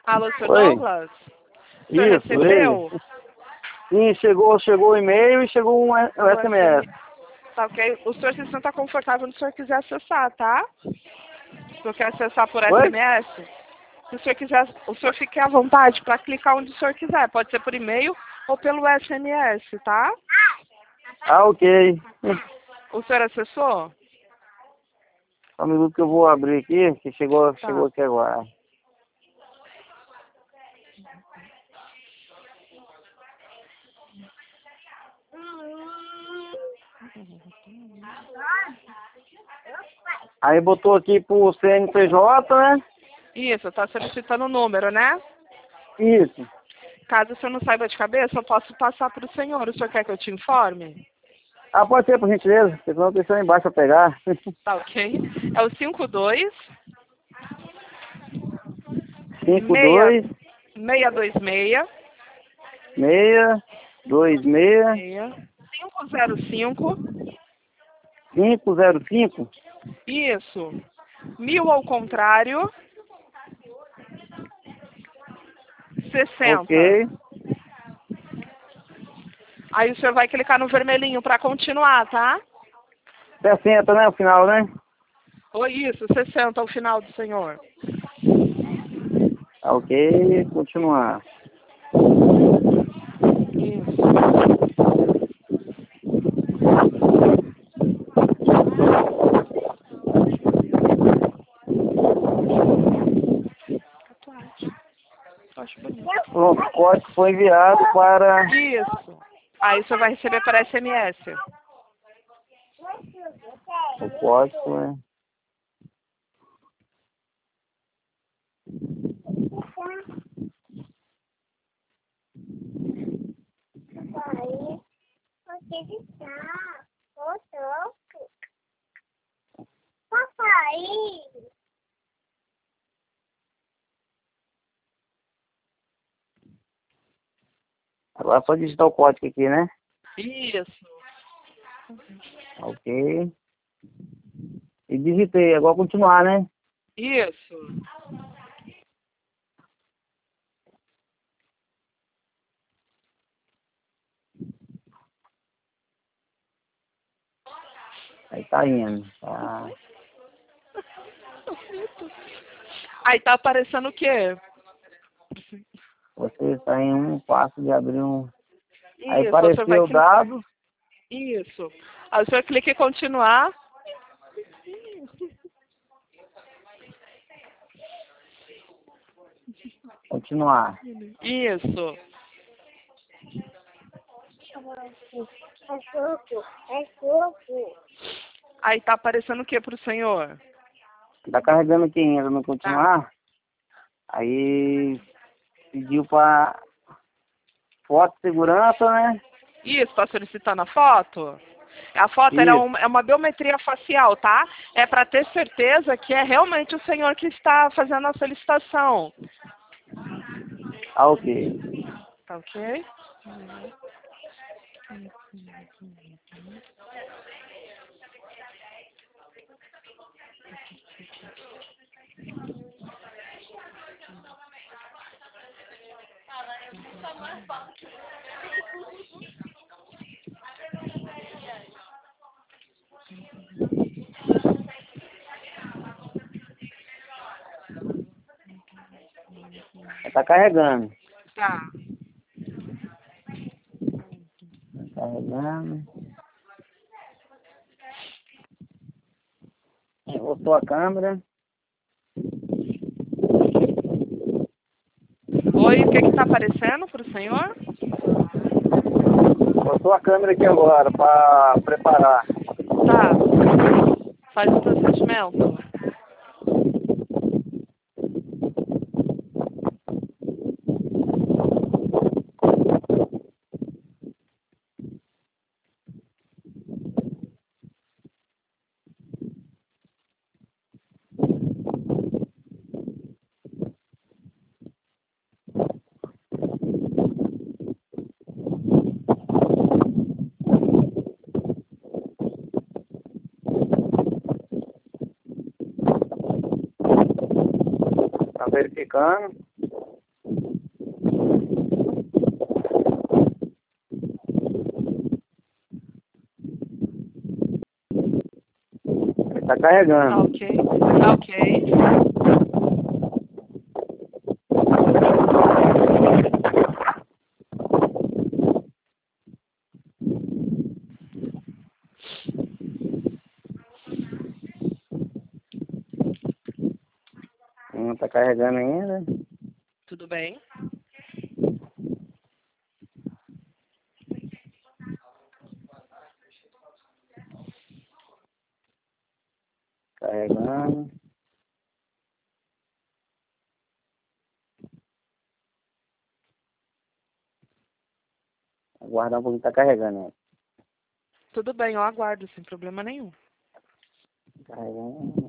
Alô, Sr. Oi. Douglas? O senhor Isso, recebeu? Sim, chegou o e-mail e chegou um SMS. Tá ok? O senhor se senta confortável se o senhor quiser acessar, tá? Se o senhor quer acessar por Oi? SMS, se o senhor quiser, o senhor fique à vontade para clicar onde o senhor quiser. Pode ser por e-mail ou pelo SMS, tá? Ah, ok. O senhor acessou? Só um minuto que eu vou abrir aqui, que chegou Tá. aqui agora. Aí botou aqui pro CNPJ, né? Isso, tá solicitando o número, né? Isso. Caso o senhor não saiba de cabeça, eu posso passar para o senhor. O senhor quer que eu te informe? Ah, pode ser, por gentileza, porque senão tem aí embaixo pra pegar. Tá ok? É o 52 52 626 626 505. 505. Isso. 1000 ao contrário. 60. Ok. Aí o senhor vai clicar no vermelhinho para continuar, tá? 60, né? O final, né? Ou isso, 60 ao final do senhor. Ah, ok, continuar. Isso. Eu acho bonito. Pronto, o código foi enviado para... Isso. Aí o senhor vai receber para SMS. O código é... Agora só digitar o código aqui, né? Isso. Ok. E digitei, agora continuar, né? Isso. Aí tá indo. Tá. Aí tá aparecendo o quê? Você está em um passo de abrir um... Aí Isso, o senhor vai apareceu clicar. dados. Isso. Aí o senhor clica em continuar. Continuar. Isso. Aí tá aparecendo o que pro senhor? Tá carregando aqui ainda no Tá. continuar. Aí pediu para foto de segurança, né? Isso, tá solicitando a foto? A foto Isso. é uma biometria facial, tá? É para ter certeza que é realmente o senhor que está fazendo a solicitação. Ah, ok. Tá ok? Tá carregando. Tá. Carregando. Voltou a câmera. Oi, o que que tá aparecendo pro senhor? Voltou a câmera aqui agora para preparar. Tá. Faz o procedimento. Tá verificando. Tá carregando. Ok. Tá ok. Tá carregando ainda. Tudo bem. Carregando. Aguardar um pouquinho, tá carregando, né? Tudo bem, eu aguardo, sem problema nenhum. Carregando.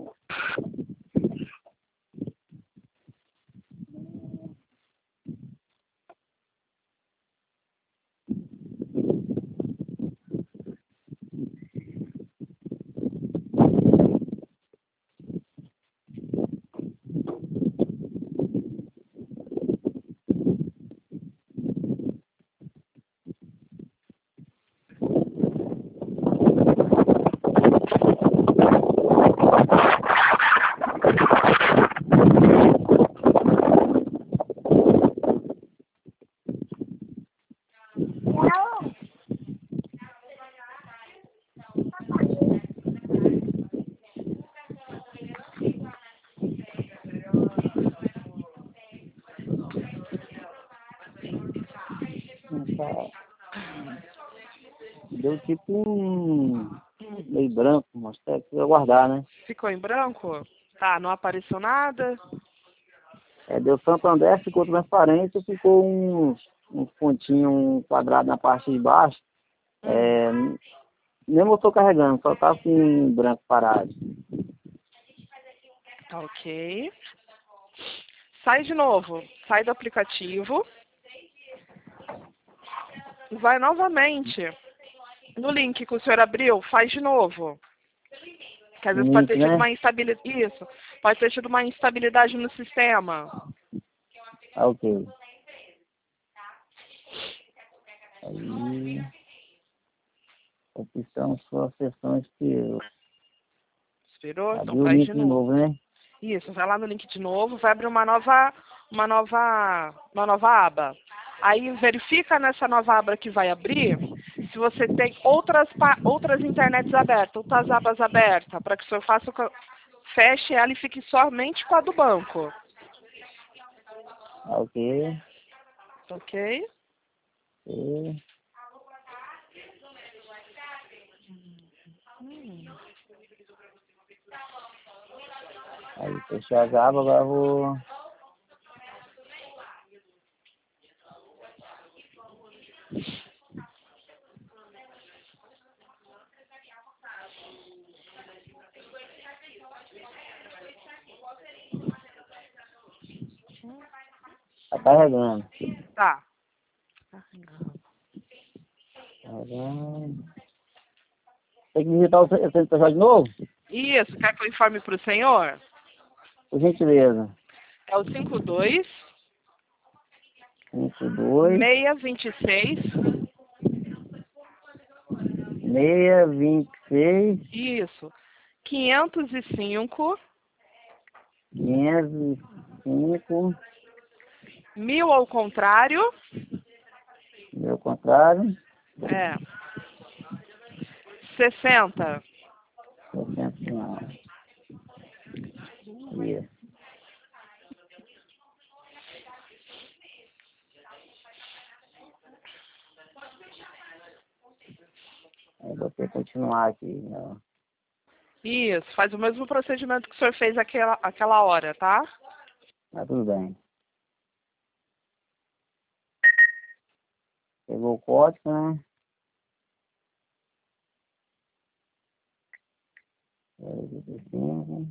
Deu tipo meio branco, mas precisa aguardar, né? Ficou em branco? Tá, não apareceu nada? Deu Santander, ficou transparente, ficou uns pontinhos, um quadrado na parte de baixo. Nem motor carregando, só tá assim, branco parado. Tá ok. Sai de novo. Sai do aplicativo. Vai novamente no link que o senhor abriu. Faz de novo. Que às vezes pode Link, ter tido né? uma instabilidade. Isso. Pode ter tido uma instabilidade no sistema. Ok. Aí, opção sua sessão expirou. Esperou? Então Abriu o faz link de de novo. novo, né? Isso, vai lá no link de novo, vai abrir uma nova aba. Aí verifica nessa nova aba que vai abrir se você tem outras internets abertas, outras abas abertas, para que o senhor feche ela e fique somente com a do banco. Ok. Ok? Ok. Aí, fechou as abas, agora eu vou... Tá carregando. Tá. Carregando. Tem que digitar o CNPJ de novo? Isso, quer que eu informe para o senhor? Por gentileza. É o 52 52 626. 626 Isso. 505 505 1000 ao contrário. Meu contrário. 60. 69. Isso. Aí vou ter que continuar aqui, né? Isso, faz o mesmo procedimento que o senhor fez aquela hora, tá? Tá tudo bem. Pegou o código, né? Aí, 25.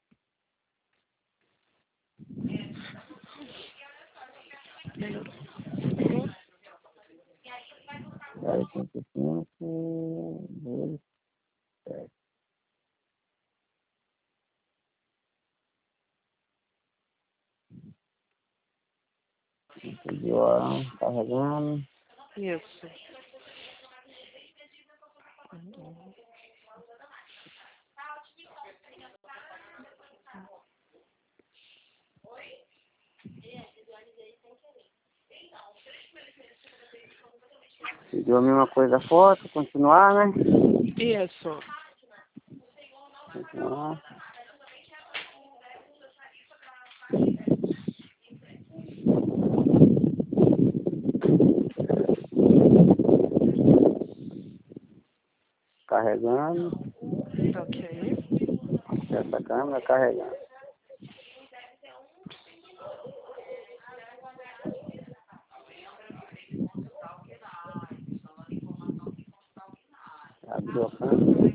Aí, 55, 2, 7. Pediu ó, carregando. Isso. Pediu a mesma coisa a foto, continuar, né? Isso. Continuar. Carregando. Ok. Essa câmera carregando. Abriu a câmera.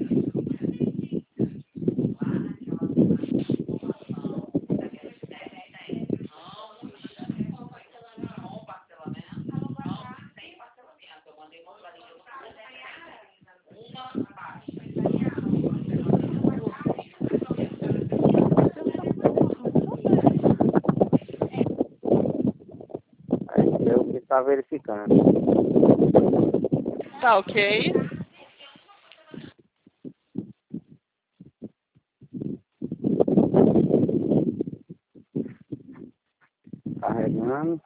Aí eu que está verificando. Tá ok. Carregando.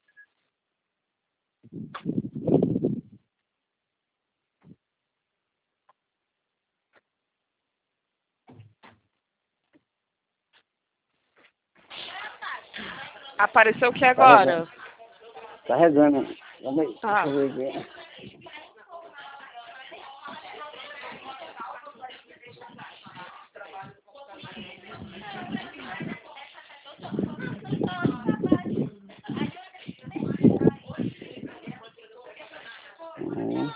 Apareceu o que agora? Carregando. Vamos aí. Tá. Deixa eu ver aqui. Hum.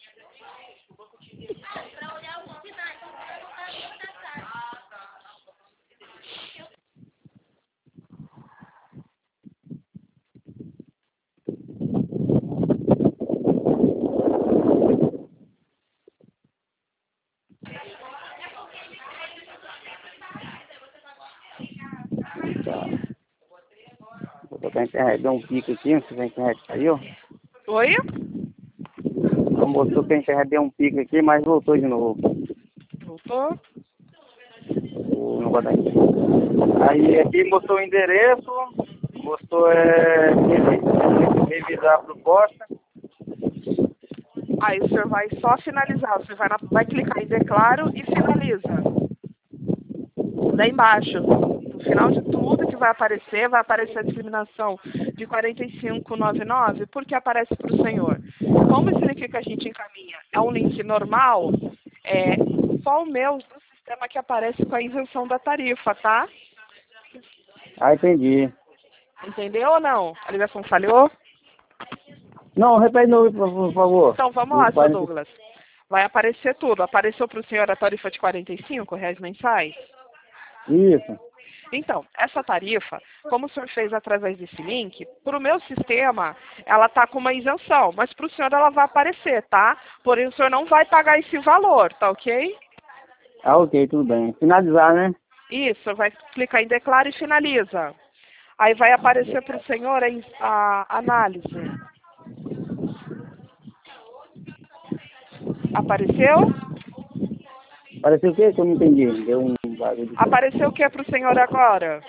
Tá. Vou botar a internet, deu um pico aqui, não sei se a internet caiu. Oi? Então mostrou que a internet deu um pico aqui, mas voltou de novo. Voltou? O negócio da internet. Aí aqui mostrou o endereço, mostrou revisar a proposta. Aí o senhor vai só finalizar. Você vai clicar em declaro e finaliza. Lá embaixo, no final de tudo que vai aparecer a discriminação de 4599, porque aparece para o senhor. Como esse link que a gente encaminha é um link normal, é só o meu do sistema que aparece com a isenção da tarifa, tá? Ah, entendi. Entendeu ou não? A ligação falhou? Não, repete de novo, por favor. Então vamos lá, seu Douglas. Vai aparecer tudo. Apareceu para o senhor a tarifa de R$ 45 mensais? Isso. Então, essa tarifa, como o senhor fez através desse link, para o meu sistema, ela está com uma isenção, mas para o senhor ela vai aparecer, tá? Porém, o senhor não vai pagar esse valor, tá ok? Ah, ok, tudo bem. Finalizar, né? Isso, vai clicar em declara e finaliza. Aí vai aparecer para o senhor a análise. Apareceu? Pareceu o quê? Que eu não entendi. Deu um barulho. Apareceu o que para o senhor agora?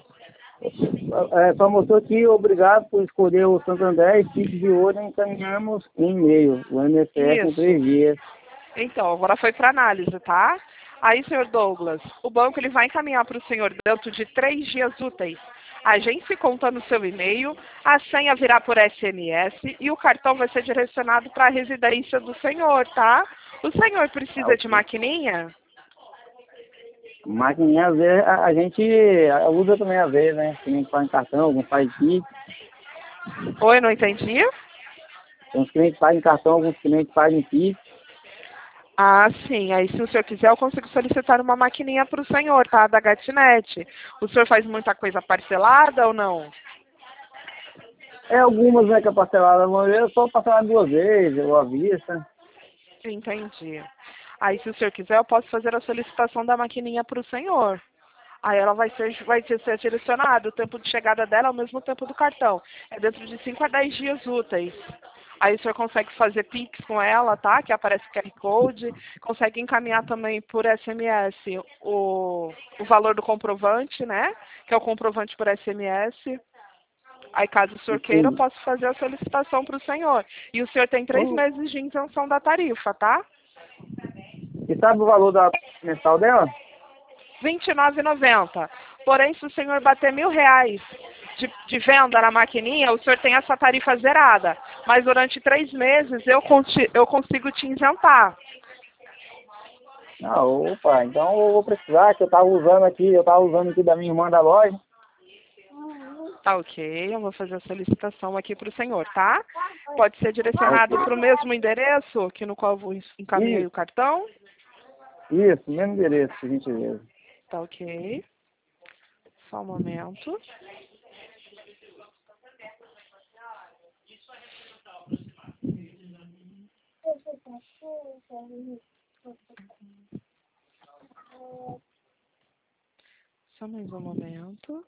Só mostrou aqui, obrigado por escolher o Santo André e fique de olho, encaminhamos um e-mail, o MSE com 3 dias. Então, agora foi para análise, tá? Aí, senhor Douglas, o banco ele vai encaminhar para o senhor dentro de 3 dias úteis. A agência conta no seu e-mail, a senha virá por SMS e o cartão vai ser direcionado para a residência do senhor, tá? O senhor precisa de maquininha? Maquininha, às vezes, a gente usa também às vezes, né? Tem gente que faz em cartão, alguns faz Pix. Oi, não entendi? Tem uns clientes que fazem em cartão, alguns clientes fazem Pix. Ah, sim. Aí, se o senhor quiser, eu consigo solicitar uma maquininha para o senhor, tá? Da Gatnet. O senhor faz muita coisa parcelada ou não? É algumas, né, que é parcelada, eu só parcelar 2 vezes, ou à vista. Entendi. Aí, se o senhor quiser, eu posso fazer a solicitação da maquininha para o senhor. Aí ela vai ser direcionada. O tempo de chegada dela é o mesmo tempo do cartão. É dentro de 5 a 10 dias úteis. Aí o senhor consegue fazer Pix com ela, tá? Que aparece o QR Code. Consegue encaminhar também por SMS o valor do comprovante, né? Que é o comprovante por SMS. Aí, caso o senhor queira, eu posso fazer a solicitação para o senhor. E o senhor tem 3 meses de isenção da tarifa, tá? E sabe o valor da mensal dela? R$ 29,90. Porém, se o senhor bater R$ 1.000 de venda na maquininha, o senhor tem essa tarifa zerada. Mas durante 3 meses eu consigo te isentar. Ah, opa, então eu vou precisar, que eu tava usando aqui da minha irmã da loja. Tá ok, eu vou fazer a solicitação aqui para o senhor, tá? Pode ser direcionado para o mesmo endereço que no qual eu encaminhei o cartão? Isso, mesmo endereço, por gentileza. Tá ok. Só um momento. Só mais um momento.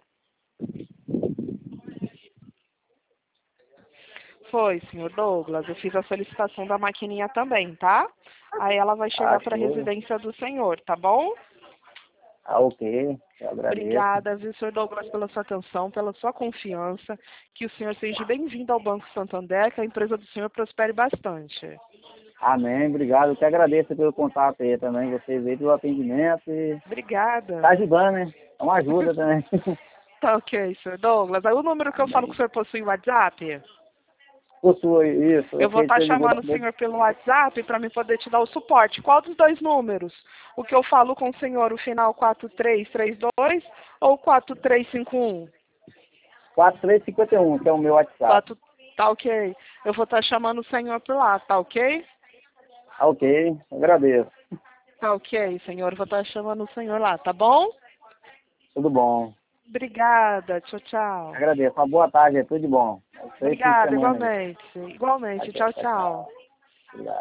Foi, senhor Douglas. Eu fiz a solicitação da maquininha também, tá? Aí ela vai chegar para a residência do senhor, tá bom? Ah, ok. Eu agradeço. Obrigada, viu, senhor Douglas, pela sua atenção, pela sua confiança. Que o senhor seja bem-vindo ao Banco Santander, que a empresa do senhor prospere bastante. Amém, obrigado. Eu que agradeço pelo contato aí também, vocês aí, pelo atendimento. E Obrigada. tá ajudando, né? É uma ajuda também. Tá ok, senhor Douglas. Aí o número que eu falo que o senhor possui o WhatsApp? Possui isso. Eu vou estar chamando o senhor pelo WhatsApp para me poder te dar o suporte. Qual dos 2 números? O que eu falo com o senhor, o final 4332 ou 4351? 4351, que é o meu WhatsApp. Tá ok. Eu vou estar chamando o senhor por lá, tá ok? Ah, ok, agradeço. Tá ok, senhor. Eu vou estar chamando o senhor lá, tá bom? Tudo bom. Obrigada. Tchau, tchau. Agradeço. Uma boa tarde, tudo de bom. Obrigada, igualmente. Igualmente. Tchau, tchau. Obrigado.